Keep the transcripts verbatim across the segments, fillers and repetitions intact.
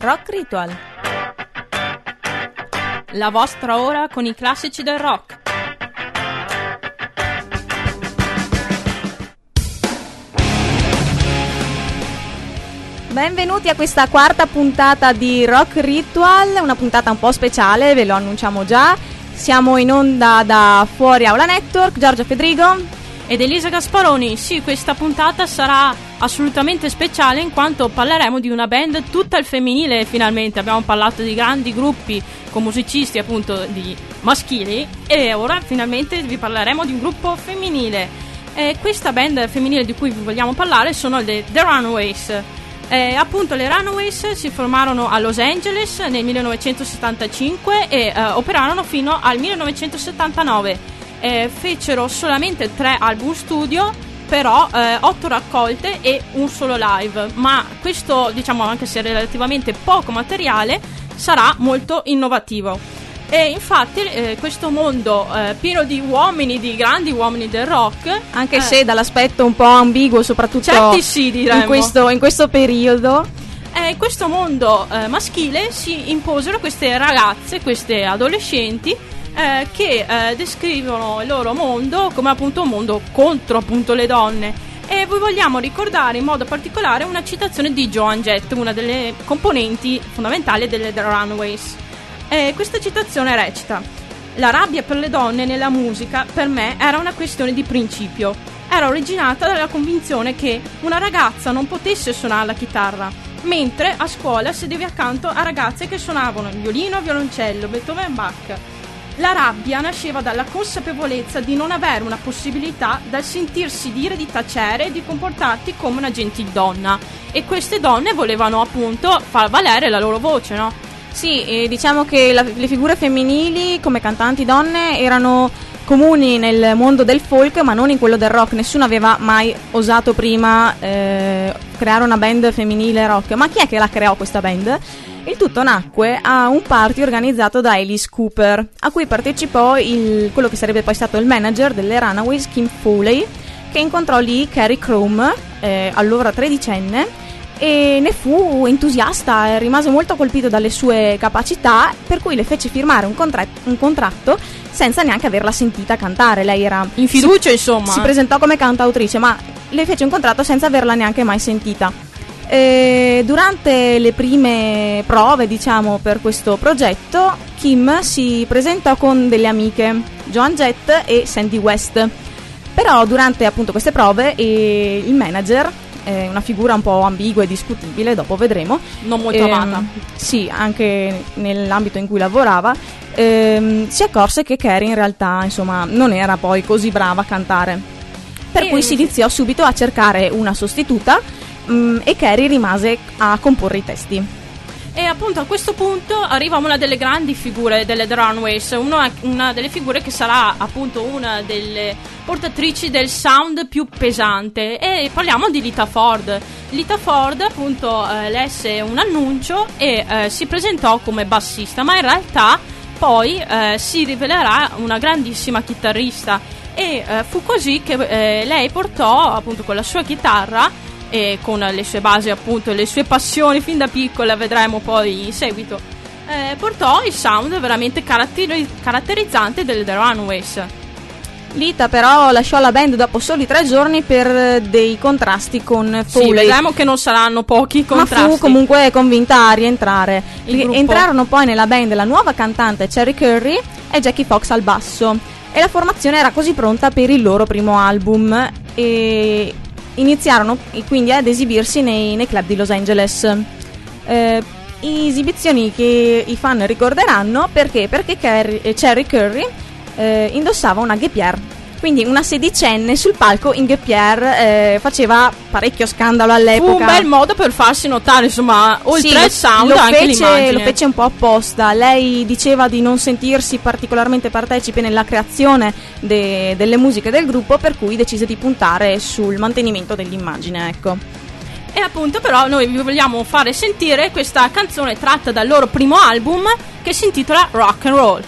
Rock Ritual, la vostra ora con i classici del rock. Benvenuti a questa quarta puntata di Rock Ritual, una puntata un po' speciale, ve lo annunciamo già. Siamo in onda da Fuori Aula Network, Giorgia Fedrigo ed Elisa Gasparoni. Sì, questa puntata sarà assolutamente speciale in quanto parleremo di una band tutta al femminile finalmente. Abbiamo parlato di grandi gruppi con musicisti appunto di maschili e ora finalmente vi parleremo di un gruppo femminile. E questa band femminile di cui vi vogliamo parlare sono le The Runaways. Eh, appunto le Runaways si formarono a Los Angeles nel millenovecentosettantacinque e eh, operarono fino al millenovecentosettantanove. Eh, fecero solamente tre album studio, però eh, otto raccolte e un solo live, ma questo, diciamo, anche se relativamente poco materiale, sarà molto innovativo. E infatti eh, questo mondo eh, pieno di uomini, di grandi uomini del rock, anche eh, se dall'aspetto un po' ambiguo, soprattutto certi sì, diremmo. in questo, in questo periodo, eh, in questo mondo eh, maschile si imposero queste ragazze, queste adolescenti eh, che eh, descrivono il loro mondo come appunto un mondo contro appunto le donne. E vi vogliamo ricordare in modo particolare una citazione di Joan Jett, una delle componenti fondamentali delle The Runaways. E questa citazione recita: la rabbia per le donne nella musica per me era una questione di principio. Era originata dalla convinzione che una ragazza non potesse suonare la chitarra, mentre a scuola sedevi accanto a ragazze che suonavano il violino, violoncello, Beethoven e Bach. La rabbia nasceva dalla consapevolezza di non avere una possibilità, dal sentirsi dire di tacere e di comportarti come una gentildonna. E queste donne volevano appunto far valere la loro voce, no? Sì, eh, diciamo che la, le figure femminili come cantanti donne erano comuni nel mondo del folk, ma non in quello del rock. Nessuno aveva mai osato prima eh, creare una band femminile rock. Ma chi è che la creò questa band? Il tutto nacque a un party organizzato da Alice Cooper, a cui partecipò il, quello che sarebbe poi stato il manager delle Runaways, Kim Foley, che incontrò lì Carrie Crum, eh, allora tredicenne, e ne fu entusiasta e rimase molto colpito dalle sue capacità, per cui le fece firmare un, contra- un contratto senza neanche averla sentita cantare. Lei era in fiducia, si, insomma si presentò come cantautrice, ma le fece un contratto senza averla neanche mai sentita. E durante le prime prove, diciamo, per questo progetto, Kim si presentò con delle amiche, Joan Jett e Sandy West. Però durante appunto queste prove eh, il manager, una figura un po' ambigua e discutibile, dopo vedremo, non molto ehm, amata, sì, anche nell'ambito in cui lavorava, ehm, si accorse che Carrie in realtà, insomma, non era poi così brava a cantare, per e cui si iniziò subito a cercare una sostituta, mh, e Carrie rimase a comporre i testi. E appunto a questo punto arriva una delle grandi figure delle The Runaways, una, una delle figure che sarà appunto una delle portatrici del sound più pesante, e parliamo di Lita Ford. Lita Ford appunto eh, lesse un annuncio e eh, si presentò come bassista, ma in realtà poi eh, si rivelerà una grandissima chitarrista, e eh, fu così che eh, lei portò appunto con la sua chitarra e con le sue basi appunto, le sue passioni fin da piccola, vedremo poi in seguito, eh, portò il sound veramente caratteri- caratterizzante delle The Runaways. Lita però lasciò la band dopo soli tre giorni per dei contrasti con Foley. Sì, vedremo che non saranno pochi contrasti. Ma fu comunque convinta a rientrare. Entrarono poi nella band la nuova cantante Cherie Currie e Jackie Fox al basso, e la formazione era così pronta per il loro primo album, e iniziarono quindi ad esibirsi nei, nei club di Los Angeles. Eh, esibizioni che i fan ricorderanno perché perché Carrie, Cherie Currie eh, indossava una guêpière, quindi una sedicenne sul palco in guêpière, eh, faceva parecchio scandalo all'epoca. Fu un bel modo per farsi notare, insomma, oltre sì, al sound lo anche fece, l'immagine. Lo fece un po' apposta. Lei diceva di non sentirsi particolarmente partecipe nella creazione de- delle musiche del gruppo, per cui decise di puntare sul mantenimento dell'immagine, ecco. E appunto però noi vi vogliamo fare sentire questa canzone tratta dal loro primo album, che si intitola Rock and Roll.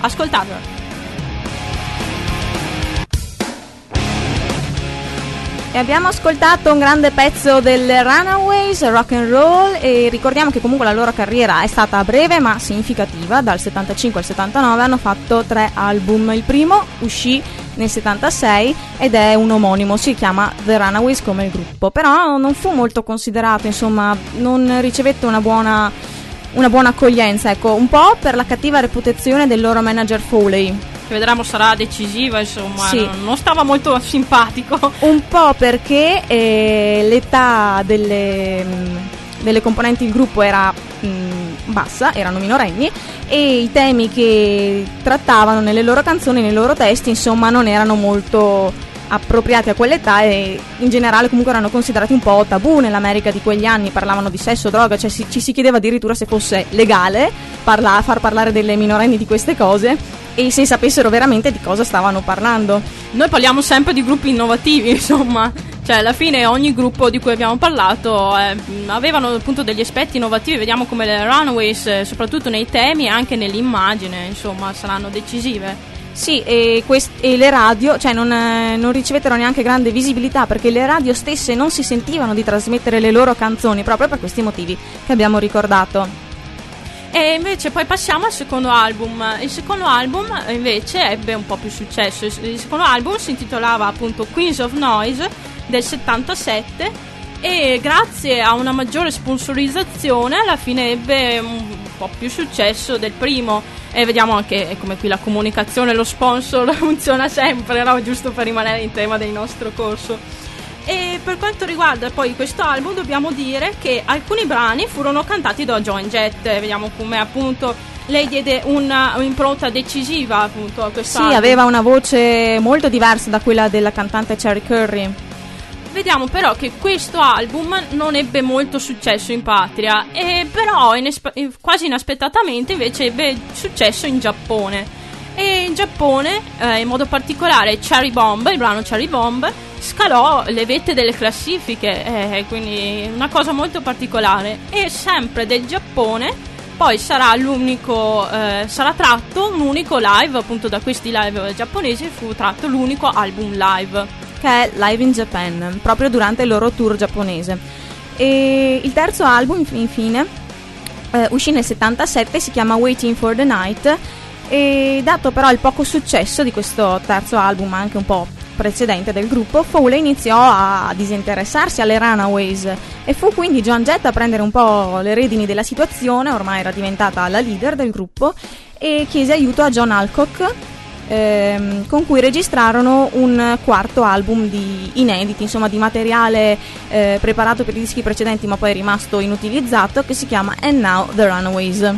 Ascoltatela. E abbiamo ascoltato un grande pezzo del Runaways, rock and roll, e ricordiamo che comunque la loro carriera è stata breve ma significativa. Dal settantacinque al settantanove hanno fatto tre album. Il primo uscì nel settantasei ed è un omonimo, si chiama The Runaways come il gruppo, però non fu molto considerato, insomma non ricevette una buona, una buona accoglienza, ecco, un po' per la cattiva reputazione del loro manager Foley, che vedremo sarà decisiva, insomma, sì. non, non stava molto simpatico. Un po' perché eh, l'età delle, mh, delle componenti del gruppo era mh, bassa, erano minorenni, e i temi che trattavano nelle loro canzoni, nei loro testi, insomma, non erano molto appropriati a quell'età, e in generale comunque erano considerati un po' tabù nell'America di quegli anni. Parlavano di sesso, droga, cioè si, ci si chiedeva addirittura se fosse legale parla, far parlare delle minorenni di queste cose e se sapessero veramente di cosa stavano parlando. Noi parliamo sempre di gruppi innovativi, insomma, cioè alla fine ogni gruppo di cui abbiamo parlato eh, avevano appunto degli aspetti innovativi. Vediamo come le Runaways, eh, soprattutto nei temi e anche nell'immagine, insomma, saranno decisive. Sì, e, quest- e le radio, cioè non, eh, non ricevettero neanche grande visibilità, perché le radio stesse non si sentivano di trasmettere le loro canzoni, proprio per questi motivi che abbiamo ricordato. E invece poi passiamo al secondo album. Il secondo album invece ebbe un po' più successo. Il secondo album si intitolava appunto Queens of Noise del settantasette, e grazie a una maggiore sponsorizzazione alla fine ebbe un po' più successo del primo. E vediamo anche come qui la comunicazione, lo sponsor funziona sempre, no? Giusto per rimanere in tema del nostro corso. E per quanto riguarda poi questo album dobbiamo dire che alcuni brani furono cantati da Joan Jett. Vediamo come appunto lei diede una, un'impronta decisiva appunto a questo sì, album. Sì, aveva una voce molto diversa da quella della cantante Cherry Curry. Vediamo però che questo album non ebbe molto successo in patria, e però inespe- quasi inaspettatamente invece ebbe successo in Giappone. E in Giappone, eh, in modo particolare Cherry Bomb, il brano Cherry Bomb, scalò le vette delle classifiche, eh, quindi una cosa molto particolare. E sempre del Giappone poi sarà l'unico, eh, sarà tratto un unico live, appunto da questi live giapponesi fu tratto l'unico album live, che è Live in Japan, proprio durante il loro tour giapponese. E il terzo album, infine, eh, uscì nel settantasette, si chiama Waiting for the Night, e dato però il poco successo di questo terzo album, anche un po' precedente del gruppo, Foley iniziò a disinteressarsi alle Runaways, e fu quindi Joan Jett a prendere un po' le redini della situazione. Ormai era diventata la leader del gruppo, e chiese aiuto a John Alcock, Ehm, con cui registrarono un quarto album di inediti, insomma di materiale eh, preparato per i dischi precedenti ma poi rimasto inutilizzato, che si chiama And Now the Runaways.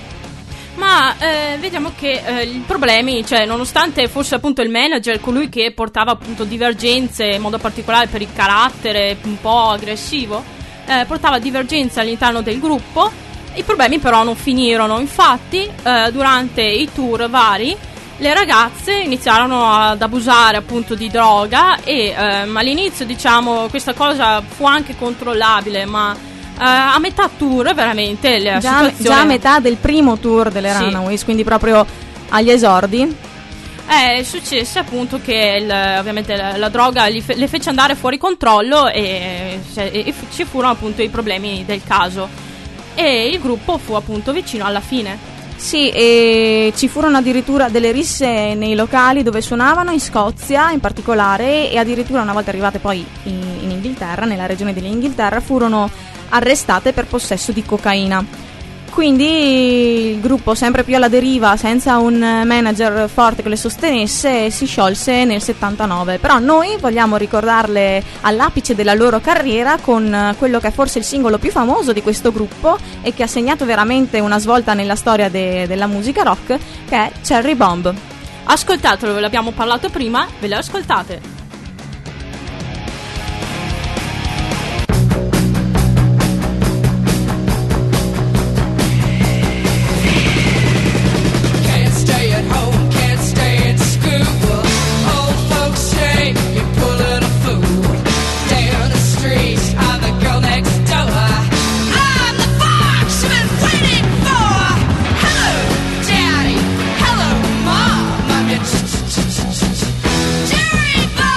Ma eh, vediamo che eh, i problemi, cioè nonostante fosse appunto il manager colui che portava appunto divergenze, in modo particolare per il carattere un po' aggressivo, eh, portava divergenze all'interno del gruppo, i problemi però non finirono. Infatti eh, durante i tour vari le ragazze iniziarono ad abusare appunto di droga, e ehm, all'inizio diciamo questa cosa fu anche controllabile, ma eh, a metà tour veramente la già, situazione... già a metà del primo tour delle sì. Runaways, quindi proprio agli esordi, è successo appunto che il, ovviamente la, la droga li fe, le fece andare fuori controllo, e, e, e ci furono appunto i problemi del caso, e il gruppo fu appunto vicino alla fine. Sì, e ci furono addirittura delle risse nei locali dove suonavano, in Scozia in particolare, e addirittura una volta arrivate poi in, in Inghilterra, nella regione dell'Inghilterra, furono arrestate per possesso di cocaina. Quindi il gruppo, sempre più alla deriva, senza un manager forte che le sostenesse, si sciolse nel settantanove. Però noi vogliamo ricordarle all'apice della loro carriera con quello che è forse il singolo più famoso di questo gruppo e che ha segnato veramente una svolta nella storia de- della musica rock, che è Cherry Bomb. Ascoltatelo, ve l'abbiamo parlato prima, ve le ascoltate. Cherry Bomb!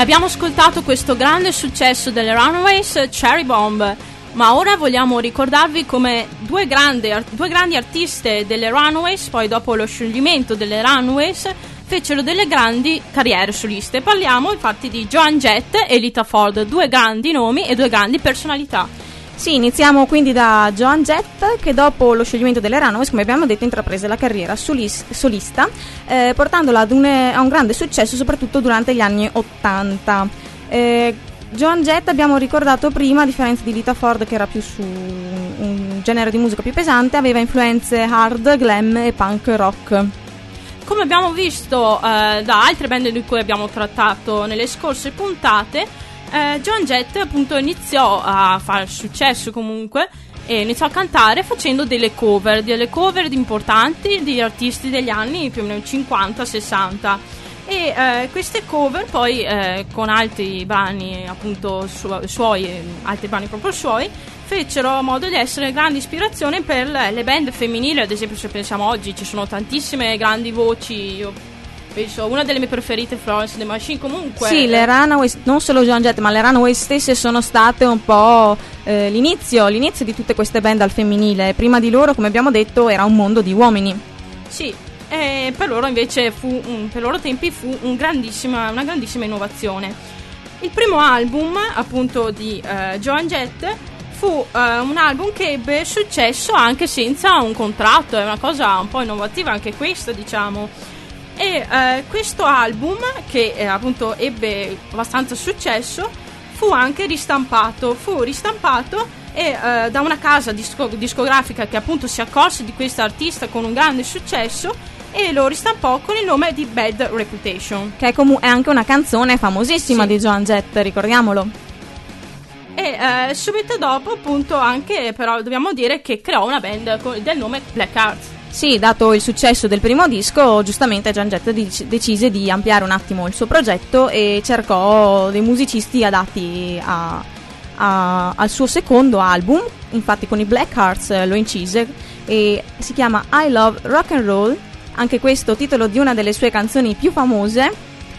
Abbiamo ascoltato questo grande successo delle Runaways, Cherry Bomb, ma ora vogliamo ricordarvi come due grandi, due grandi artiste delle Runaways, poi dopo lo scioglimento delle Runaways, fecero delle grandi carriere soliste. Parliamo infatti di Joan Jett e Lita Ford, due grandi nomi e due grandi personalità. Sì, iniziamo quindi da Joan Jett, che dopo lo scioglimento delle Runaways, come abbiamo detto, intraprese la carriera solis- solista, eh, portandola ad un, a un grande successo soprattutto durante gli anni ottanta. Eh, Joan Jett, abbiamo ricordato prima, a differenza di Lita Ford, che era più su un, un genere di musica più pesante, aveva influenze hard, glam e punk rock. Come abbiamo visto eh, da altre band di cui abbiamo trattato nelle scorse puntate, eh, Joan Jett appunto iniziò a fare successo comunque e iniziò a cantare facendo delle cover, delle cover importanti di artisti degli anni più o meno cinquanta sessanta. E eh, queste cover poi eh, con altri brani appunto su- suoi, altri brani proprio suoi, fecero modo di essere grande ispirazione per le band femminili. Ad esempio, se pensiamo oggi, ci sono tantissime grandi voci. Io penso una delle mie preferite, Florence and the Machine. Comunque sì, le Runaways, non solo Joan Jett, ma le Runaways stesse sono state un po' eh, l'inizio, l'inizio di tutte queste band al femminile. Prima di loro, come abbiamo detto, era un mondo di uomini. Sì, e per loro invece fu un, per loro tempi fu un grandissima, una grandissima innovazione. Il primo album appunto di uh, Joan Jett fu uh, un album che ebbe successo anche senza un contratto, è una cosa un po' innovativa anche questa, diciamo. E uh, questo album, che eh, appunto ebbe abbastanza successo, fu anche ristampato, fu ristampato e uh, da una casa disco- discografica che appunto si accorse di questa artista con un grande successo e lo ristampò con il nome di Bad Reputation, che è, comu- è anche una canzone famosissima, sì, di Joan Jett, ricordiamolo. E eh, subito dopo appunto anche però dobbiamo dire che creò una band con- del nome Black Heart. Sì, dato il successo del primo disco, giustamente Joan Jett dic- decise di ampliare un attimo il suo progetto e cercò dei musicisti adatti a, a, al suo secondo album. Infatti con i Black Hearts lo incise e si chiama I Love Rock and Roll, anche questo titolo di una delle sue canzoni più famose.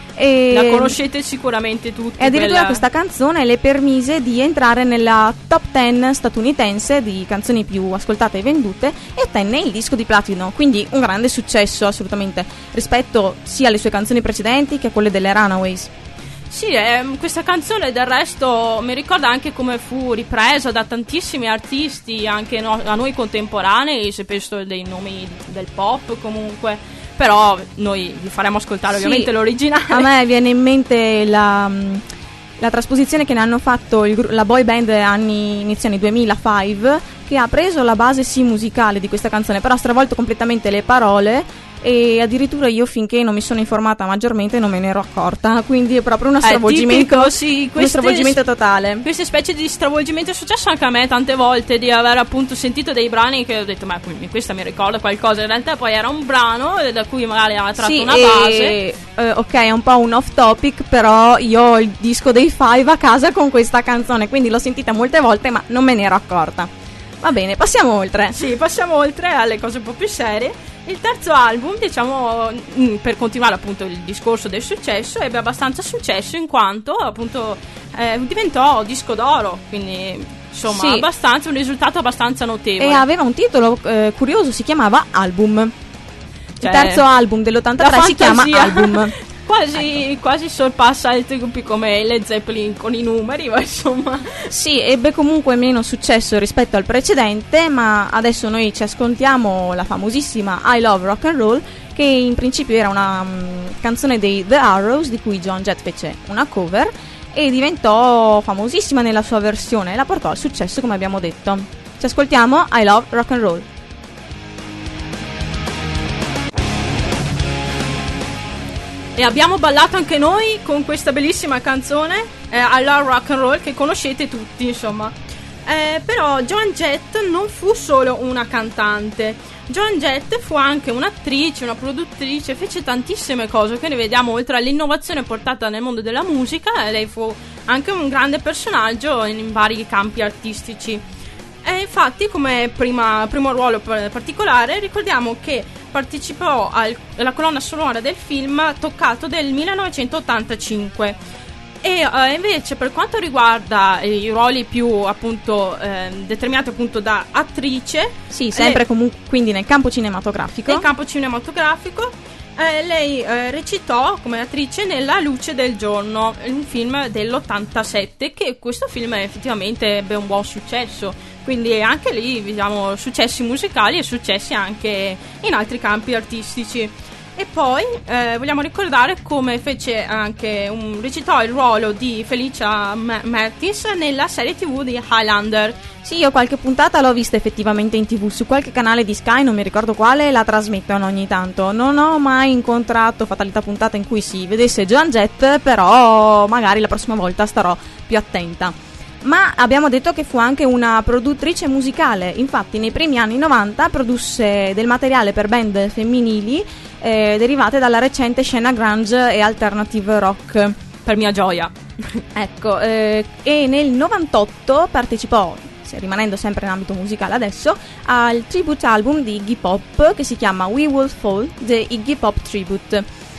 E la conoscete sicuramente tutti. E addirittura quella... questa canzone le permise di entrare nella top dieci statunitense di canzoni più ascoltate e vendute e ottenne il disco di platino, quindi un grande successo assolutamente rispetto sia alle sue canzoni precedenti che a quelle delle Runaways. Sì, eh, questa canzone del resto mi ricorda anche come fu ripresa da tantissimi artisti anche no- a noi contemporanei, se penso dei nomi del pop comunque, però noi vi faremo ascoltare ovviamente, sì, l'originale. A me viene in mente la, la trasposizione che ne hanno fatto il, la boy band anni, inizio anni duemilacinque, che ha preso la base sì musicale di questa canzone, però ha stravolto completamente le parole. E addirittura io, finché non mi sono informata maggiormente, non me ne ero accorta, quindi è proprio uno stravolgimento, tipico, sì, uno stravolgimento totale. Queste specie di stravolgimento è successo anche a me tante volte, di aver appunto sentito dei brani che ho detto ma questa mi ricorda qualcosa, in realtà poi era un brano da cui magari aveva tratto, sì, una base. Eh, ok, è un po' un off topic, però io ho il disco dei Five a casa con questa canzone, quindi l'ho sentita molte volte ma non me ne ero accorta. Va bene, passiamo oltre. Sì, passiamo oltre alle cose un po' più serie. Il terzo album, diciamo, per continuare appunto il discorso del successo, ebbe abbastanza successo in quanto appunto eh, diventò disco d'oro, quindi insomma, sì, abbastanza, un risultato abbastanza notevole. E aveva un titolo eh, curioso, si chiamava Album. Cioè, il terzo album dell'ottantatré si chiama Album. Quasi, ecco, quasi sorpassa altri gruppi come Led Zeppelin con i numeri, ma insomma. Sì, ebbe comunque meno successo rispetto al precedente, ma adesso noi ci ascoltiamo la famosissima I Love Rock and Roll, che in principio era una um, canzone dei The Arrows, di cui Joan Jett fece una cover e diventò famosissima nella sua versione e la portò al successo, come abbiamo detto. Ci ascoltiamo I Love Rock and Roll. E abbiamo ballato anche noi con questa bellissima canzone, eh, I Love Rock and Roll, che conoscete tutti, insomma. Eh, però Joan Jett non fu solo una cantante. Joan Jett fu anche un'attrice, una produttrice, fece tantissime cose che ne vediamo. Oltre all'innovazione portata nel mondo della musica, lei fu anche un grande personaggio in, in vari campi artistici. E infatti, come prima, primo ruolo particolare, ricordiamo che partecipò al, alla colonna sonora del film Toccato del millenovecentottantacinque E uh, invece per quanto riguarda i ruoli più appunto eh, determinati appunto da attrice, sì, sempre lei, comunque quindi nel campo cinematografico. Nel campo cinematografico eh, lei eh, recitò come attrice nella Luce del giorno, un film dell'ottantasette, che questo film effettivamente ebbe un buon successo, quindi anche lì vediamo successi musicali e successi anche in altri campi artistici. E poi eh, vogliamo ricordare come fece anche un, recitò il ruolo di Felicia Martis nella serie tivù di Highlander. Sì, io qualche puntata l'ho vista effettivamente in tv, su qualche canale di Sky, non mi ricordo quale, la trasmettono ogni tanto. Non ho mai incontrato fatalità puntata in cui si vedesse Joan Jett, però magari la prossima volta starò più attenta. Ma abbiamo detto che fu anche una produttrice musicale, infatti nei primi anni novanta produsse del materiale per band femminili eh, derivate dalla recente scena grunge e alternative rock. Per mia gioia. Ecco, eh, e nel novantotto partecipò, rimanendo sempre in ambito musicale adesso, al tribute album di Iggy Pop che si chiama We Will Fall, The Iggy Pop Tribute.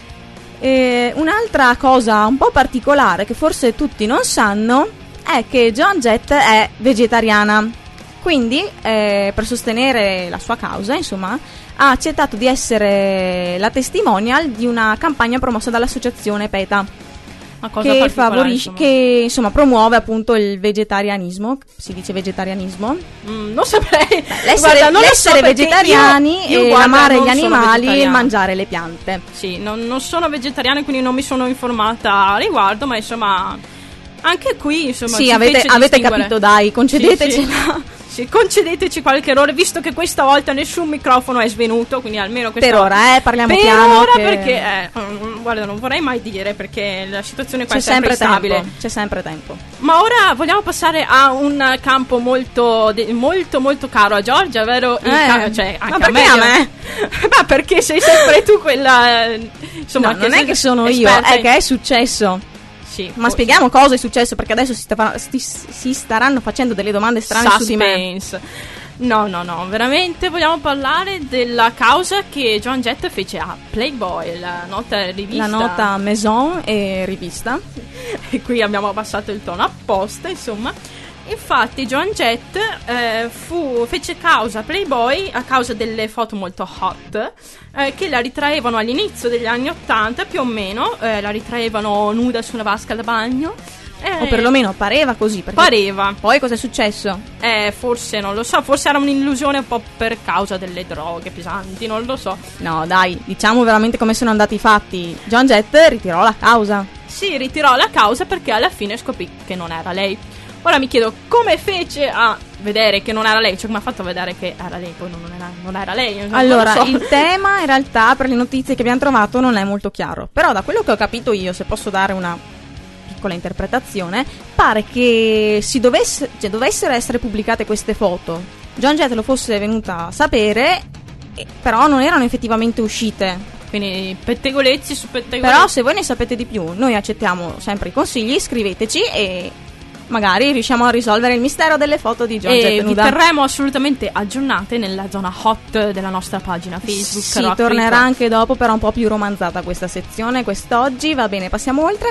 E un'altra cosa un po' particolare che forse tutti non sanno è che Joan Jett è vegetariana, quindi eh, per sostenere la sua causa, insomma, ha accettato di essere la testimonial di una campagna promossa dall'associazione PETA, una cosa che favorisce, insomma. che insomma promuove appunto il vegetarianismo, si dice vegetarianismo? Mm, non saprei. Beh, l'essere, guarda, non l'essere lo so vegetariani io, io e guarda, amare gli animali e mangiare le piante. Sì, non, non sono vegetariana, quindi non mi sono informata a riguardo, ma insomma anche qui insomma sì, avete, avete capito, dai, concedetecela. Sì, sì. Sì, concedeteci qualche errore, visto che questa volta nessun microfono è svenuto, quindi almeno questa per ora, eh, parliamo per piano. Per ora che... perché, eh, guarda, non vorrei mai dire, perché la situazione qua c'è è sempre, sempre stabile. Tempo, c'è sempre tempo. Ma ora vogliamo passare a un campo molto, de- molto, molto caro a Giorgia, vero? Il Eh, ca- cioè, ma anche perché a a me? me? Ma perché sei sempre tu quella, eh, insomma, No, non è che sono io, esperta è in- che è successo. Sì, Ma spieghiamo cosa è successo, perché adesso si, sta- sti- si staranno facendo delle domande strane su di me. Suspense. No, no, no, veramente vogliamo parlare della causa che Joan Jett fece a Playboy, la nota rivista. La nota Maison e rivista. E qui abbiamo abbassato il tono apposta, insomma. Infatti Joan Jett eh, fu, fece causa a Playboy a causa delle foto molto hot eh, che la ritraevano all'inizio degli anni ottanta più o meno, eh, la ritraevano nuda sulla vasca da bagno. Eh, O perlomeno pareva così. pareva. Poi cosa è successo? Eh, forse non lo so, forse era un'illusione un po' per causa delle droghe pesanti, non lo so. No, dai, diciamo veramente come sono andati i fatti. Joan Jett ritirò la causa. Si ritirò la causa perché alla fine scoprì che non era lei. Ora mi chiedo come fece a vedere che non era lei, cioè come ha fatto a vedere che era lei, poi non era, non era lei. Non Allora, lo so. il tema in realtà per le notizie che abbiamo trovato non è molto chiaro, però da quello che ho capito io, se posso dare una piccola interpretazione, pare che si dovesse, cioè, dovessero essere pubblicate queste foto. Joan Jett lo fosse venuta a sapere, eh, però non erano effettivamente uscite. Quindi pettegolezzi su pettegolezzi. Però se voi ne sapete di più, noi accettiamo sempre i consigli, scriveteci e magari riusciamo a risolvere il mistero delle foto di Joan e Jett vi nuda. terremo assolutamente aggiornate nella zona hot della nostra pagina Facebook. Sì, Rock tornerà Free anche dopo, però un po' più romanzata questa sezione quest'oggi. Va bene, passiamo oltre.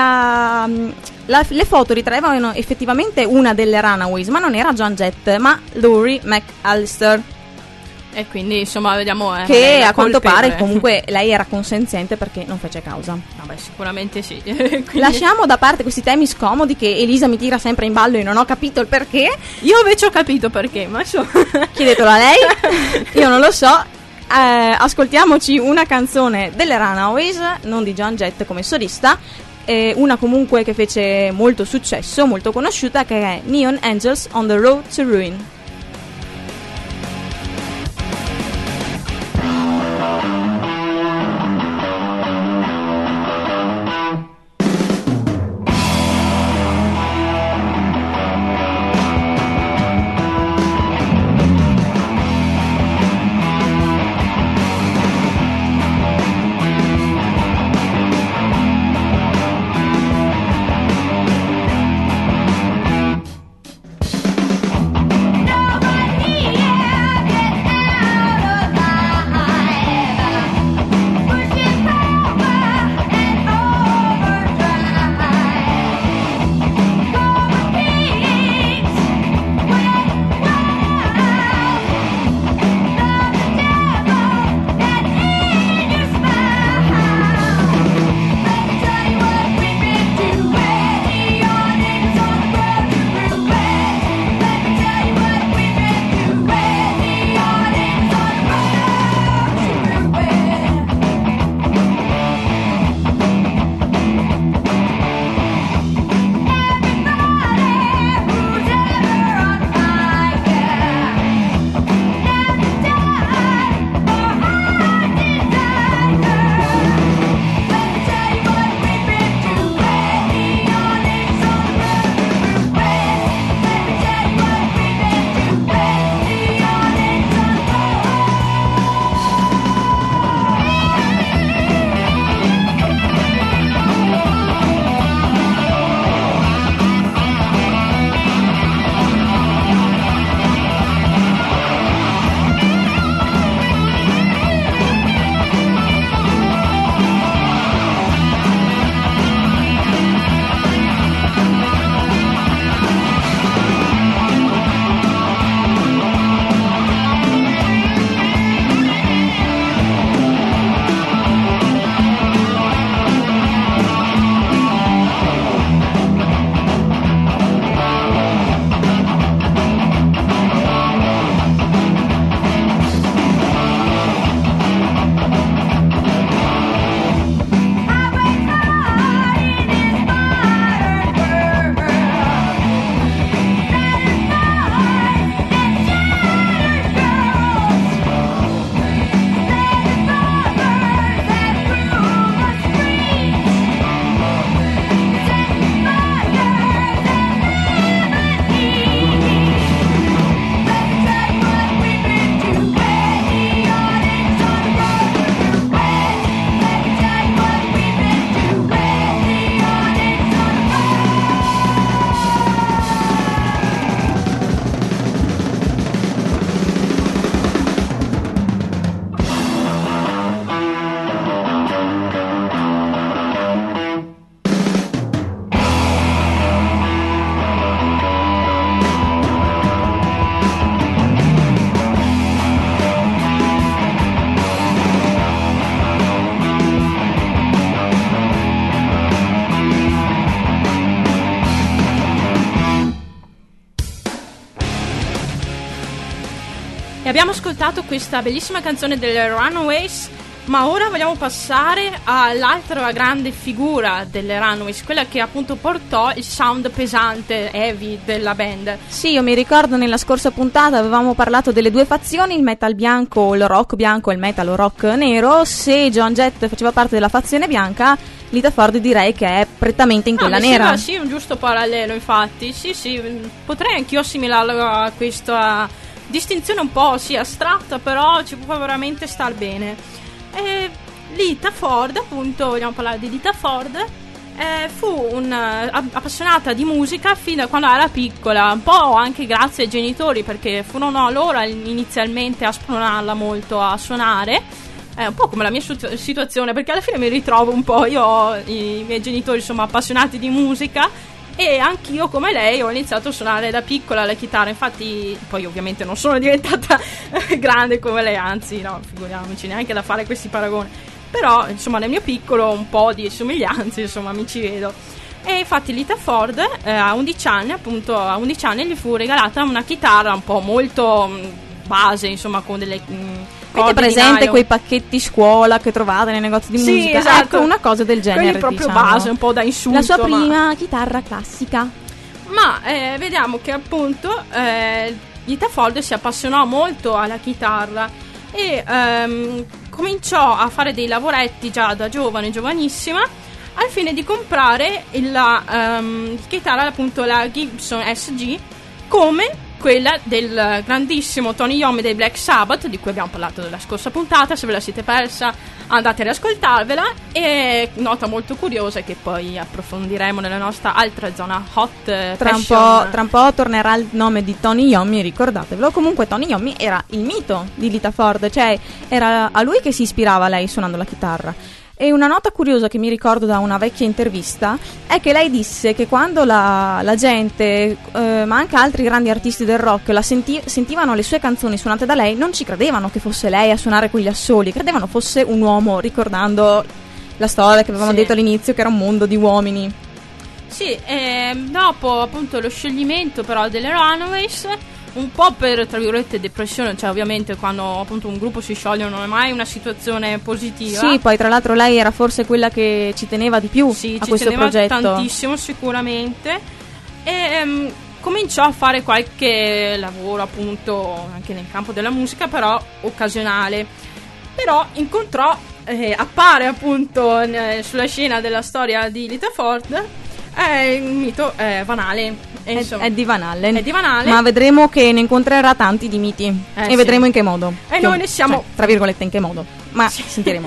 La, la, le foto ritraevano effettivamente una delle Runaways, ma non era Joan Jett, ma Laurie McAllister, E quindi insomma vediamo eh, che la a quanto colpevole. pare comunque lei era consenziente perché non fece causa. Vabbè, sicuramente sì. Quindi Lasciamo da parte questi temi scomodi che Elisa mi tira sempre in ballo e non ho capito il perché. io invece ho capito perché, ma insomma Chiedetelo a lei, io non lo so. Eh, ascoltiamoci una canzone delle Runaways, non di Joan Jett come solista, eh, una comunque che fece molto successo, molto conosciuta, che è Neon Angels on the Road to Ruin. No! abbiamo ascoltato questa bellissima canzone delle Runaways, ma ora vogliamo passare all'altra grande figura delle Runaways, quella che appunto portò il sound pesante, heavy della band. Sì, io mi ricordo nella scorsa puntata avevamo parlato delle due fazioni, il metal bianco, il rock bianco e il metal o rock nero. Se Joan Jett faceva parte della fazione bianca, Lita Ford direi che è prettamente in quella no, nera. Sembra, sì, un giusto parallelo, infatti. Sì, sì, potrei anch'io assimilarlo a questa distinzione un po' sì astratta, però ci può veramente star bene. E Lita Ford, appunto, vogliamo parlare di Lita Ford, eh, fu un'appassionata di musica fin da quando era piccola, un po' anche grazie ai genitori, perché furono loro inizialmente a spronarla molto a suonare. È un po' come la mia situazione, perché alla fine mi ritrovo un po', io ho i miei genitori insomma appassionati di musica e anch'io come lei ho iniziato a suonare da piccola la chitarra. Infatti poi ovviamente non sono diventata grande come lei, anzi no, figuriamoci, neanche da fare questi paragoni, però insomma nel mio piccolo un po' di somiglianze insomma mi ci vedo. E infatti Lita Ford eh, a undici anni, appunto a undici anni gli fu regalata una chitarra un po' molto mh, base, insomma con delle mh, avete presente quei pacchetti scuola che trovate nei negozi di sì, musica? Esatto. Ecco, una cosa del genere, quelli proprio diciamo. Base, un po' da insulto. La sua ma... prima chitarra classica. Ma eh, vediamo che appunto eh, Lita Ford si appassionò molto alla chitarra e ehm, cominciò a fare dei lavoretti già da giovane, giovanissima, al fine di comprare la um, chitarra, appunto la Gibson S G, come quella del grandissimo Tony Iommi dei Black Sabbath, di cui abbiamo parlato nella scorsa puntata. Se ve la siete persa andate ad ascoltarvela. E nota molto curiosa che poi approfondiremo nella nostra altra zona hot eh, tra un, po', tra un po' tornerà il nome di Tony Iommi, ricordatevelo. Comunque Tony Iommi era il mito di Lita Ford, cioè era a lui che si ispirava lei suonando la chitarra. E una nota curiosa che mi ricordo da una vecchia intervista è che lei disse che quando la, la gente, eh, ma anche altri grandi artisti del rock, la senti- sentivano le sue canzoni suonate da lei, non ci credevano che fosse lei a suonare quegli assoli, credevano fosse un uomo, ricordando la storia che avevamo sì. detto all'inizio, che era un mondo di uomini. Sì, e dopo appunto lo scioglimento però delle Runaways, un po' per, tra virgolette, depressione, cioè ovviamente quando appunto un gruppo si scioglie non è mai una situazione positiva. Sì, poi tra l'altro lei era forse quella che ci teneva di più sì, a ci questo teneva progetto. Tantissimo sicuramente. E um, cominciò a fare qualche lavoro appunto anche nel campo della musica, però occasionale. Però incontrò, eh, appare appunto eh, sulla scena della storia di Lita Ford eh, il mito eh, Van Halen. E insomma, Eddie Van Halen. Eddie Van Halen. Ma vedremo che ne incontrerà tanti di miti eh, e sì. vedremo in che modo. E noi ne siamo, cioè, tra virgolette, in che modo, ma sì. sentiremo.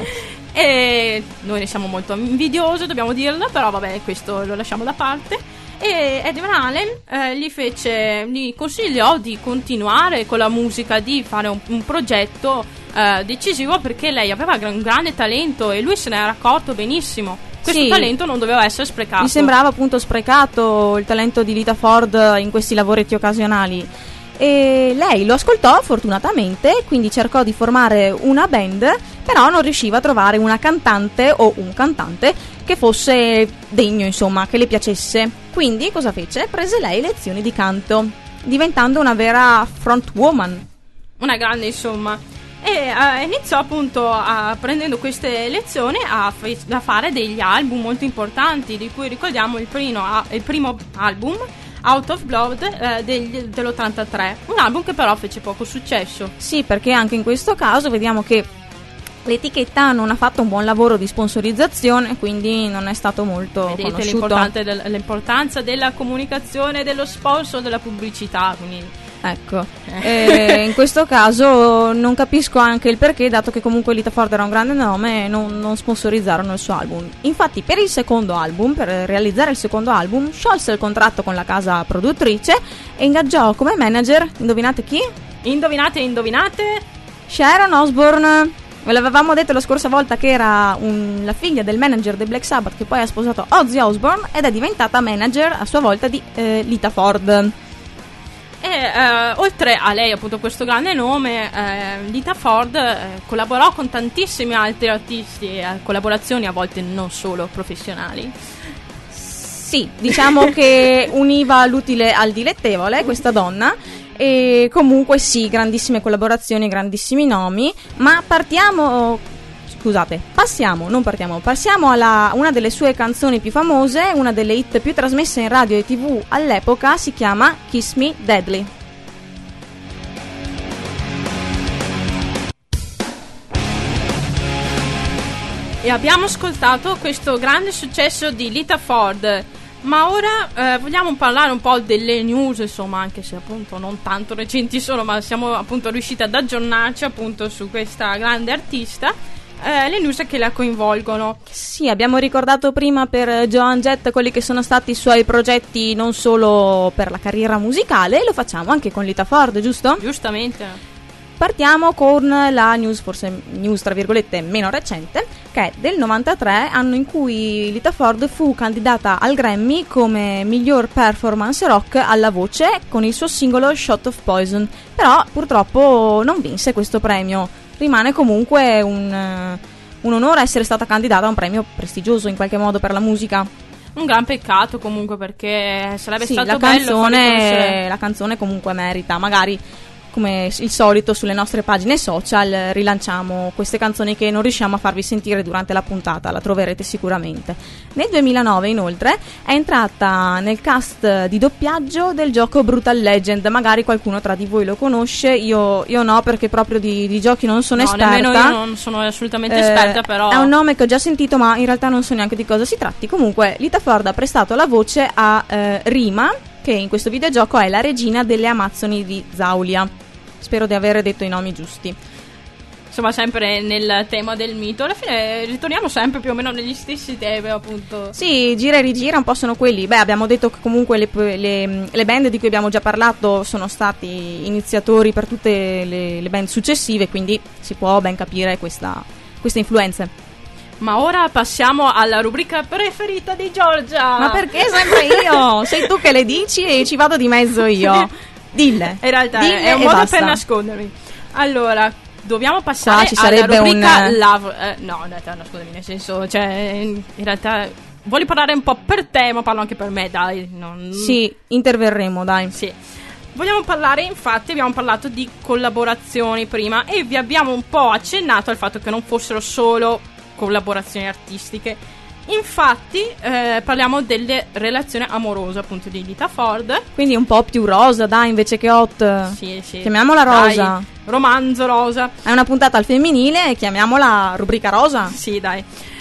E noi ne siamo molto invidiosi, dobbiamo dirlo, però vabbè, questo lo lasciamo da parte. E Eddie Van Halen eh, gli fece, gli consigliò di continuare con la musica, di fare un, un progetto eh, decisivo, perché lei aveva un grande talento e lui se ne era accorto benissimo. Questo sì, talento non doveva essere sprecato. Mi sembrava appunto sprecato il talento di Lita Ford in questi lavoretti occasionali. E lei lo ascoltò fortunatamente, quindi cercò di formare una band, però non riusciva a trovare una cantante o un cantante che fosse degno, insomma, che le piacesse. Quindi cosa fece? Prese lei lezioni di canto, diventando una vera frontwoman. Una grande, insomma. E uh, iniziò appunto a, prendendo queste lezioni a, f- a fare degli album molto importanti, di cui ricordiamo il primo, a- il primo album, Out of Blood, eh, degli, dell'ottantatré, un album che però fece poco successo. Sì, perché anche in questo caso vediamo che l'etichetta non ha fatto un buon lavoro di sponsorizzazione, quindi non è stato molto Vedete conosciuto. Del, l'importanza della comunicazione, dello sponsor, della pubblicità, quindi... Ecco, eh, in questo caso non capisco anche il perché, dato che comunque Lita Ford era un grande nome, non, non sponsorizzarono il suo album. Infatti per il secondo album, per realizzare il secondo album, sciolse il contratto con la casa produttrice e ingaggiò come manager, indovinate chi? Indovinate, indovinate? Sharon Osbourne. Ve l'avevamo detto la scorsa volta che era un, la figlia del manager dei Black Sabbath, che poi ha sposato Ozzy Osbourne ed è diventata manager a sua volta di eh, Lita Ford. E eh, oltre a lei, appunto, questo grande nome, eh, Lita Ford eh, collaborò con tantissimi altri artisti, eh, collaborazioni a volte non solo professionali. Sì, diciamo che univa l'utile al dilettevole questa donna, E comunque sì, grandissime collaborazioni, grandissimi nomi, ma partiamo, scusate, passiamo, non partiamo, passiamo alla una delle sue canzoni più famose, una delle hit più trasmesse in radio e tv all'epoca, si chiama Kiss Me Deadly. E abbiamo ascoltato questo grande successo di Lita Ford. Ma ora eh, vogliamo parlare un po' delle news, insomma, anche se appunto non tanto recenti sono, ma siamo appunto riusciti ad aggiornarci appunto su questa grande artista, eh, le news che la coinvolgono. Sì, abbiamo ricordato prima per Joan Jett quelli che sono stati i suoi progetti non solo per la carriera musicale, lo facciamo anche con Lita Ford, giusto? Giustamente. Partiamo con la news, forse news tra virgolette meno recente, che è del novantatré, anno in cui Lita Ford fu candidata al Grammy come miglior performance rock alla voce con il suo singolo Shot of Poison, però purtroppo non vinse questo premio. Rimane comunque un, un onore essere stata candidata a un premio prestigioso in qualche modo per la musica. Un gran peccato comunque, perché sarebbe sì, stato la bello canzone, la canzone comunque merita, magari come il solito sulle nostre pagine social rilanciamo queste canzoni che non riusciamo a farvi sentire durante la puntata, la troverete sicuramente. Nel duemilanove inoltre è entrata nel cast di doppiaggio del gioco Brutal Legend, magari qualcuno tra di voi lo conosce, io, io no, perché proprio di, di giochi non sono no, esperta. Nemmeno io non sono assolutamente eh, esperta, però è un nome che ho già sentito, ma in realtà non so neanche di cosa si tratti. Comunque Lita Ford ha prestato la voce a eh, Rima, che in questo videogioco è la regina delle Amazzoni di Zaulia. Spero di aver detto i nomi giusti. Insomma, sempre nel tema del mito. Alla fine ritorniamo sempre più o meno negli stessi temi, appunto. Sì, gira e rigira un po' sono quelli. Beh, abbiamo detto che comunque le, le, le band di cui abbiamo già parlato sono stati iniziatori per tutte le, le band successive, quindi si può ben capire questa, queste influenze. Ma ora passiamo alla rubrica preferita di Giorgia. Ma perché sempre io? Sei tu che le dici e ci vado di mezzo io. Dille. In realtà Dille è un modo basta. per nascondermi. Allora, dobbiamo passare ah, ci sarebbe alla rubrica un... Love. Eh, no, in realtà nascondermi, nel senso, cioè, in realtà voglio parlare un po' per te, ma parlo anche per me, dai. Non... Sì, interverremo, dai. Sì. Vogliamo parlare, infatti, abbiamo parlato di collaborazioni prima e vi abbiamo un po' accennato al fatto che non fossero solo collaborazioni artistiche. Infatti eh, parliamo delle relazioni amorose appunto di Lita Ford. Quindi un po' più rosa, dai, invece che hot. Sì, sì. Chiamiamola rosa. Dai, romanzo rosa. È una puntata al femminile e chiamiamola rubrica rosa. Sì, dai.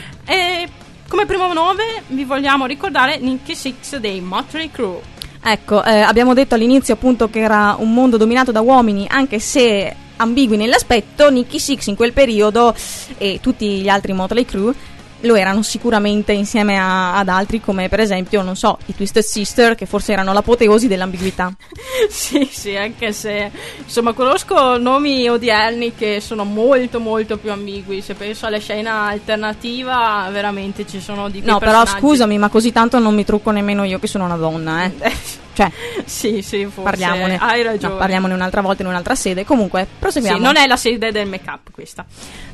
E come primo nome vi vogliamo ricordare Nikki Sixx dei Mötley Crüe. Ecco, eh, abbiamo detto all'inizio appunto che era un mondo dominato da uomini, anche se ambigui nell'aspetto. Nikki Sixx in quel periodo e tutti gli altri Mötley Crüe lo erano sicuramente insieme a, ad altri, come per esempio, non so, i Twisted Sister, che forse erano l'apoteosi dell'ambiguità. Sì, sì, anche se insomma conosco nomi odierni che sono molto molto più ambigui. Se penso alla scena alternativa, veramente ci sono di quei no, personaggi. però scusami, ma così tanto non mi trucco nemmeno io che sono una donna, eh. Cioè, sì, sì, forse parliamone. Hai ragione. No, parliamone un'altra volta in un'altra sede. Comunque, proseguiamo. Sì, non è la sede del make-up questa.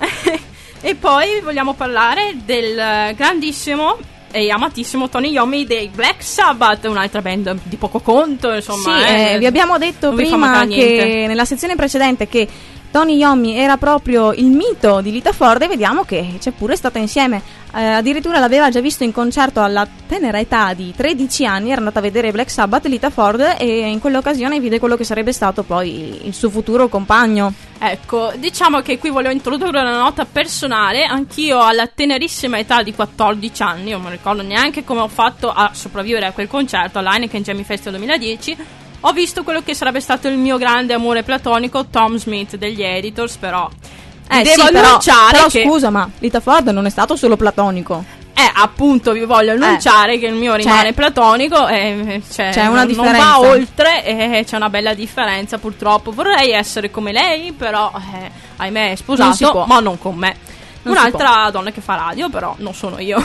E poi vogliamo parlare del grandissimo e amatissimo Tony Iommi dei Black Sabbath, un'altra band di poco conto, insomma. Sì, eh, eh, vi abbiamo detto prima che nella sezione precedente che Tony Iommi era proprio il mito di Lita Ford e vediamo che c'è pure stata insieme. Eh, addirittura l'aveva già visto in concerto alla tenera età di tredici anni, era andata a vedere Black Sabbath, Lita Ford, e in quell'occasione vide quello che sarebbe stato poi il suo futuro compagno. Ecco, diciamo che qui voglio introdurre una nota personale. Anch'io alla tenerissima età di quattordici anni, io non ricordo neanche come ho fatto a sopravvivere a quel concerto all'Heineken Jammy Festival duemiladieci, ho visto quello che sarebbe stato il mio grande amore platonico, Tom Smith degli Editors, però eh, devo sì, annunciare però, però che... scusa, ma Lita Ford non è stato solo platonico. Eh, appunto, vi voglio annunciare eh. che il mio rimane c'è, platonico e cioè, c'è una non, differenza. Non va oltre e c'è una bella differenza, purtroppo. Vorrei essere come lei, però eh, ahimè è sposato, non ma non con me. Non Un'altra donna che fa radio, però non sono io.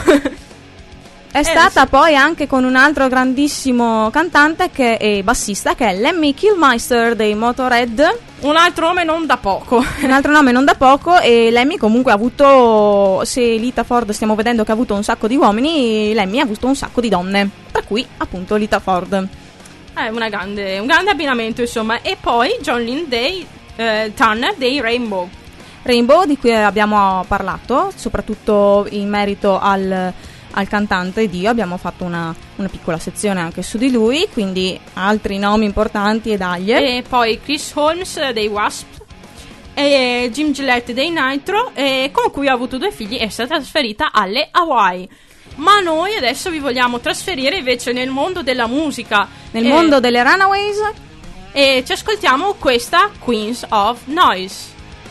È eh, stata sì. poi anche con un altro grandissimo cantante che è bassista, che è Lemmy Kilmister dei Motorhead. Un altro nome non da poco. Un altro nome non da poco. E Lemmy comunque ha avuto, se Lita Ford stiamo vedendo che ha avuto un sacco di uomini, Lemmy ha avuto un sacco di donne, tra cui appunto Lita Ford. È una grande, un grande abbinamento, insomma. E poi John Lynn Day, eh, Turner dei Rainbow. Rainbow, di cui abbiamo parlato, soprattutto in merito al, al cantante Dio, abbiamo fatto una, una piccola sezione anche su di lui, quindi altri nomi importanti e dagli. E poi Chris Holmes dei Wasp, e Jim Gillette dei Nitro, e con cui ha avuto due figli e si è trasferita alle Hawaii. Ma noi adesso vi vogliamo trasferire invece nel mondo della musica, nel e, mondo delle Runaways, e ci ascoltiamo questa Queens of Noise.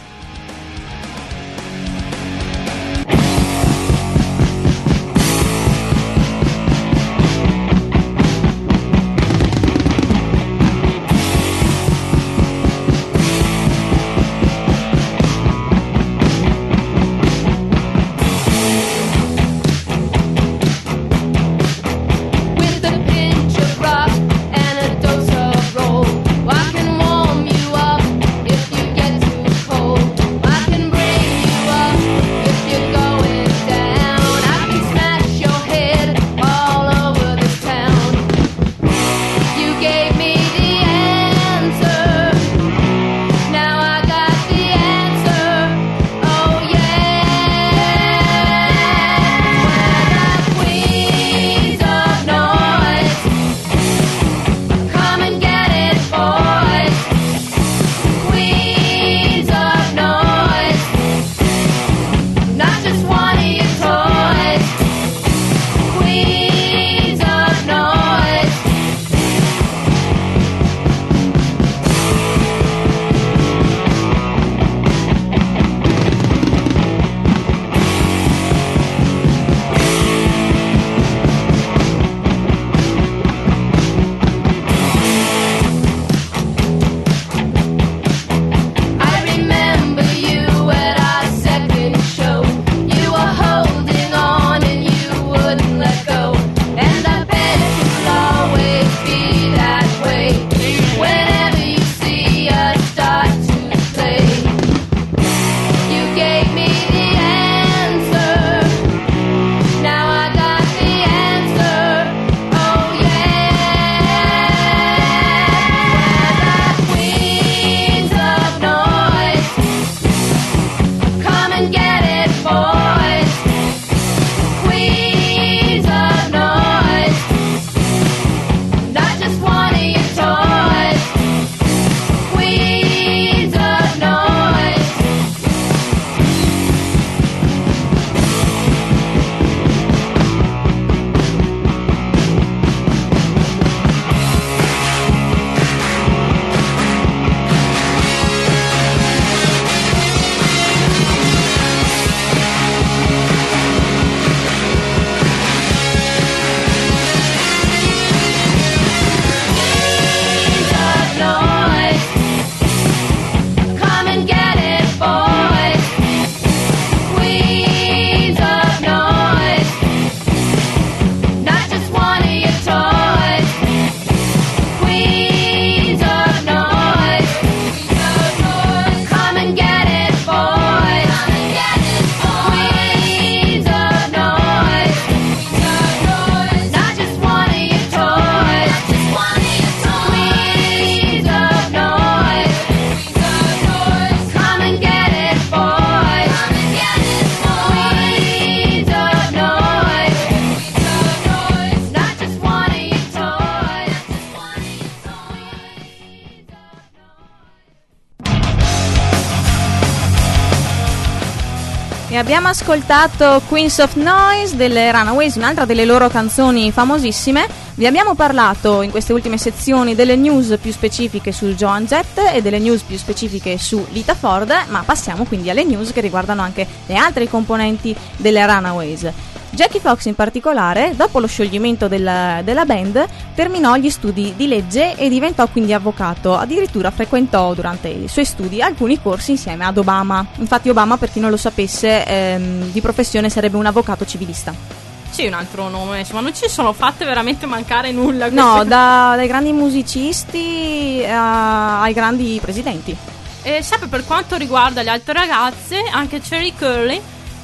E abbiamo ascoltato Queens of Noise delle Runaways, un'altra delle loro canzoni famosissime. Vi abbiamo parlato in queste ultime sezioni delle news più specifiche su Joan Jett e delle news più specifiche su Lita Ford, ma passiamo quindi alle news che riguardano anche le altre componenti delle Runaways. Jackie Fox in particolare, dopo lo scioglimento della, della band, terminò gli studi di legge e diventò quindi avvocato. Addirittura frequentò durante i suoi studi alcuni corsi insieme ad Obama. Infatti Obama, per chi non lo sapesse, ehm, di professione sarebbe un avvocato civilista. Sì, un altro nome, insomma, non ci sono fatte veramente mancare nulla. No, da, dai grandi musicisti a, ai grandi presidenti. E sempre per quanto riguarda le altre ragazze, anche Cherry Curley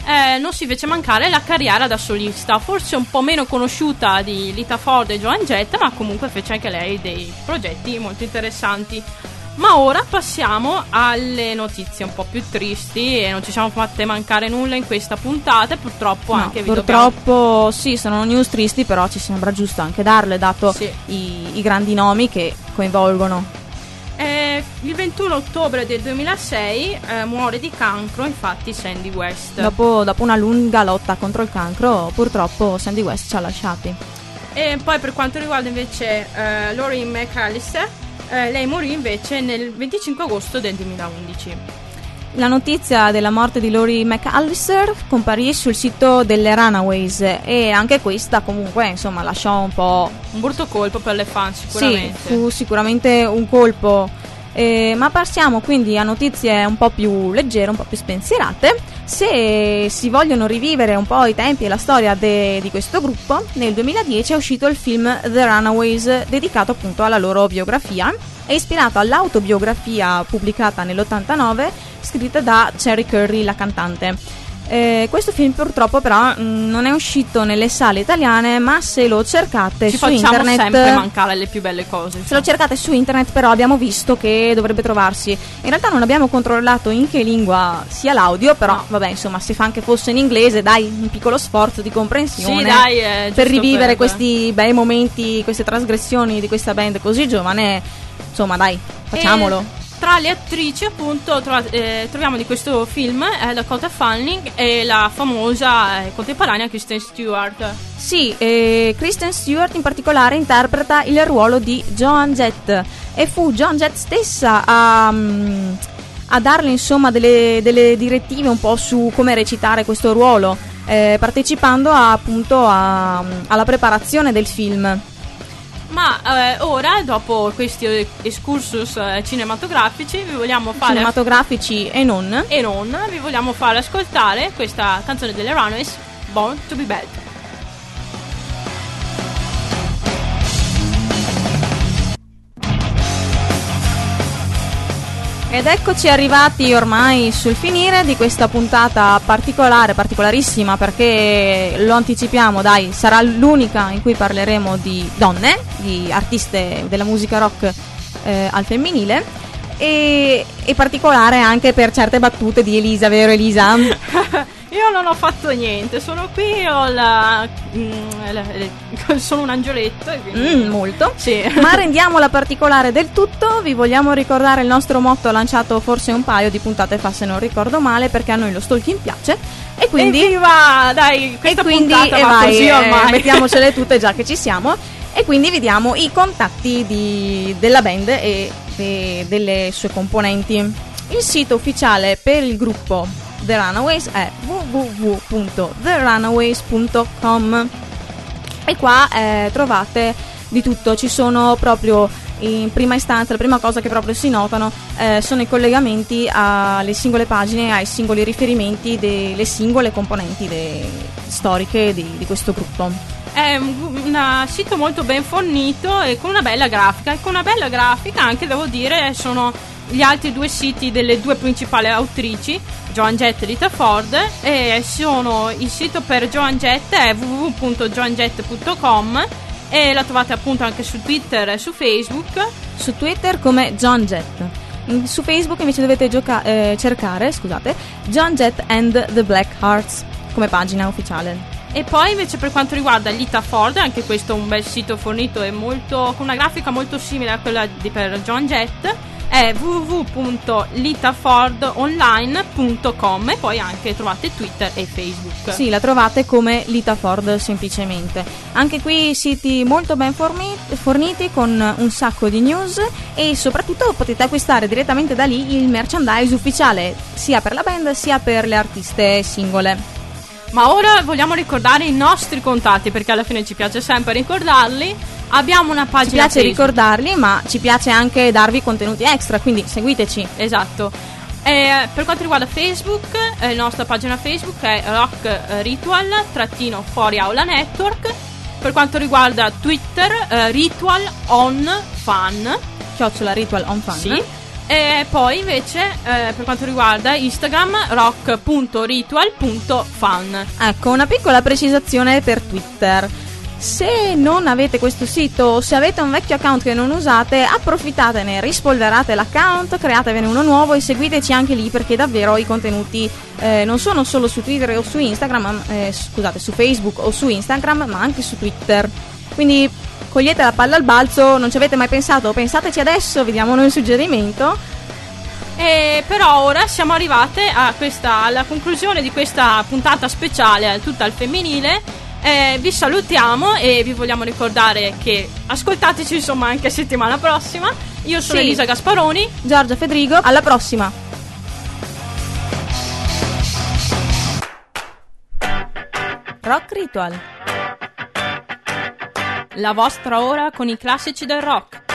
eh, non si fece mancare la carriera da solista, forse un po' meno conosciuta di Lita Ford e Joan Jett, ma comunque fece anche lei dei progetti molto interessanti. Ma ora passiamo alle notizie un po' più tristi, e non ci siamo fatte mancare nulla in questa puntata, e purtroppo no, anche vi purtroppo dobbiamo... sì, sono news tristi, però ci sembra giusto anche darle, dato sì. i, i grandi nomi che coinvolgono. Eh, il ventuno ottobre del duemilasei eh, muore di cancro, infatti, Sandy West. Dopo, dopo una lunga lotta contro il cancro, purtroppo Sandy West ci ha lasciati. E poi per quanto riguarda invece eh, Laurie McAllister, Eh, lei morì invece nel venticinque agosto del duemilaundici. La notizia della morte di Laurie McAllister comparì sul sito delle Runaways, e anche questa comunque insomma lasciò un po' un brutto colpo per le fan, sicuramente. Sì, fu sicuramente un colpo, eh, ma passiamo quindi a notizie un po' più leggere, un po' più spensierate. Se si vogliono rivivere un po' i tempi e la storia de- di questo gruppo, nel duemiladieci è uscito il film The Runaways, dedicato appunto alla loro biografia. È ispirato all'autobiografia pubblicata nell'ottantanove, scritta da Cherry Curry, la cantante. Eh, questo film purtroppo però mh, non è uscito nelle sale italiane, ma se lo cercate ci su facciamo internet, sempre mancare le più belle cose. Se lo cercate su internet però abbiamo visto che dovrebbe trovarsi. In realtà non abbiamo controllato in che lingua sia l'audio, però no. Vabbè, insomma, se fa anche fosse in inglese, dai, un piccolo sforzo di comprensione, sì, dai, eh, per rivivere per... questi bei momenti, queste trasgressioni di questa band così giovane. Insomma, dai, facciamolo. E... tra le attrici appunto tro- eh, troviamo di questo film eh, Dakota Fanning e la famosa eh, contemporanea Kristen Stewart. Sì, eh, Kristen Stewart in particolare interpreta il ruolo di Joan Jett, e fu Joan Jett stessa a, um, a darle insomma delle, delle direttive un po' su come recitare questo ruolo, eh, partecipando a, appunto a, alla preparazione del film. Ma eh, ora, dopo questi excursus eh, cinematografici, vi vogliamo fare cinematografici e non e non vi vogliamo fare ascoltare questa canzone delle Runaways, Born to be Bad. Ed eccoci arrivati ormai sul finire di questa puntata particolare, particolarissima, perché lo anticipiamo, dai, sarà l'unica in cui parleremo di donne, di artiste della musica rock eh, al femminile, e, e particolare anche per certe battute di Elisa, vero Elisa? Io non ho fatto niente, sono qui, ho la, mm, la, la sono un angioletto e quindi... mm, molto, sì. Ma rendiamola particolare del tutto. Vi vogliamo ricordare il nostro motto lanciato forse un paio di puntate fa, se non ricordo male, perché a noi lo stalking piace, e quindi Evviva! Dai, questa e quindi, puntata e va vai, così ormai. Eh, mettiamocele tutte già che ci siamo, e quindi vi diamo i contatti di, della band e, e delle sue componenti. Il sito ufficiale per il gruppo The Runaways è w w w punto the runaways punto com, e qua eh, trovate di tutto. Ci sono proprio in prima istanza, la prima cosa che proprio si notano eh, sono i collegamenti alle singole pagine, ai singoli riferimenti delle singole componenti de- storiche di, di questo gruppo. È un, un sito molto ben fornito e con una bella grafica, e con una bella grafica anche, devo dire, sono gli altri due siti delle due principali autrici, Joan Jett e Lita Ford, e sono il sito per Joan Jett è w w w punto joan jett punto com, e la trovate appunto anche su Twitter e su Facebook. Su Twitter come Joan Jett, su Facebook invece dovete gioca- eh, cercare, scusate, Joan Jett and the Black Hearts come pagina ufficiale. E poi invece per quanto riguarda Lita Ford, anche questo è un bel sito fornito e molto, con una grafica molto simile a quella di per Joan Jett, è w w w punto lita ford online punto com, e poi anche trovate Twitter e Facebook. Sì, la trovate come Lita Ford semplicemente. Anche qui siti molto ben formi- forniti con un sacco di news, e soprattutto potete acquistare direttamente da lì il merchandise ufficiale sia per la band sia per le artiste singole. Ma ora vogliamo ricordare i nostri contatti, perché alla fine ci piace sempre ricordarli. Abbiamo una pagina Ci piace Facebook. ricordarli, ma ci piace anche darvi contenuti extra, quindi seguiteci. Esatto. E per quanto riguarda Facebook, eh, la nostra pagina Facebook è Rock Ritual trattino Fuori Aula Network. Per quanto riguarda Twitter, eh, Ritual on Fun, chiocciola Ritual on Fun. Sì. E poi invece eh, per quanto riguarda Instagram, rock punto ritual punto fan. Ecco, una piccola precisazione per Twitter. Se non avete questo sito o se avete un vecchio account che non usate, approfittatene, rispolverate l'account, createvene uno nuovo e seguiteci anche lì, perché davvero i contenuti eh, non sono solo su Twitter o su Instagram, eh, scusate, su Facebook o su Instagram, ma anche su Twitter. Quindi cogliete la palla al balzo, non ci avete mai pensato? Pensateci adesso, vi diamo noi un suggerimento. E però ora siamo arrivate a questa, alla conclusione di questa puntata speciale tutta al femminile. Eh, vi salutiamo e vi vogliamo ricordare che ascoltateci insomma anche settimana prossima. Io sono Sì. Elisa Gasparoni, Giorgia Fedrigo, alla prossima. Rock Ritual, la vostra ora con i classici del rock.